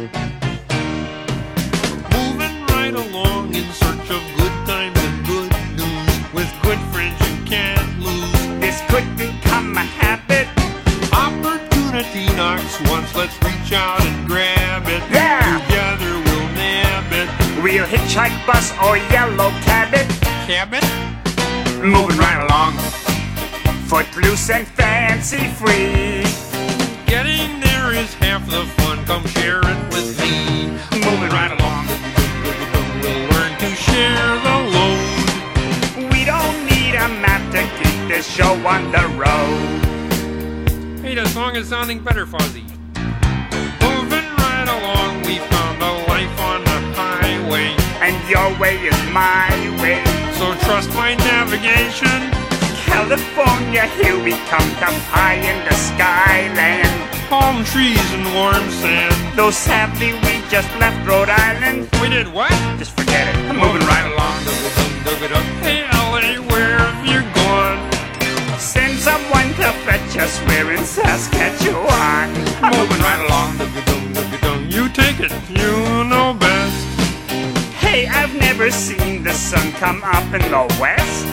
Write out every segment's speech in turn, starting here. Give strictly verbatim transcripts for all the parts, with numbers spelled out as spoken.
Moving right along in search of good times and good news. With good friends you can't lose. This could become a habit. Opportunity knocks once, let's reach out and grab it. Yeah. Together we'll nab it. We'll hitchhike, bus, or yellow cabin. Cabin? Moving right along, footloose and fancy free. Getting there is half the fun, come share it with me. Moving right along, We'll learn to share the load. we don't need a map to keep this show on the road. Hey, the song is sounding better, Fozzie. Moving right along, we found a life on the highway. And your way is my way. So trust my navigation. California, here we come, come high in the skyland. Palm trees and warm sand. Though sadly we just left Rhode Island, We did what? just forget it, moving right along. Hey, L A, where have you gone? Send someone to fetch us, we're in Saskatchewan. Moving right along. You take it, you know best. Hey, I've never seen the sun come up in the west.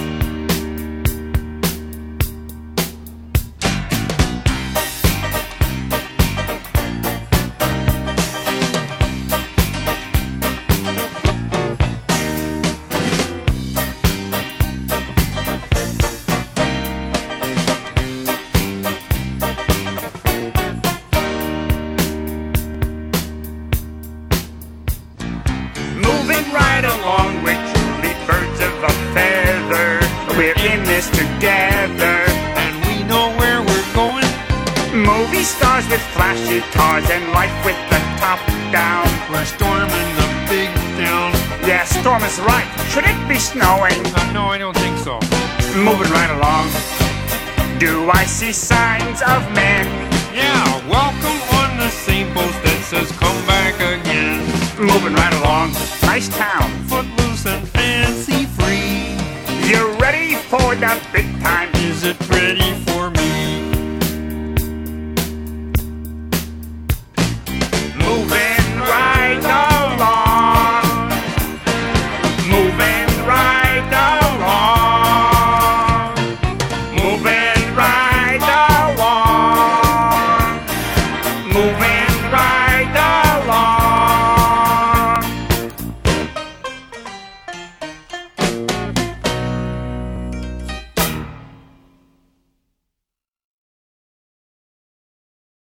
Moving right along, we're truly birds of a feather. We're in this together. And we know where we're going. Movie stars with flashy cars and life with the top down. We're storming the big town. Yeah, storm is right. Should it be snowing? Uh, no, I don't think so. Moving right along. Do I see signs of men? Yeah, welcome on the same post that says come back again. Moving right along. Nice town. Footloose and fancy free. You ready for the big time? Is it ready for me? Moving right along. Moving right along. Moving right along. Moving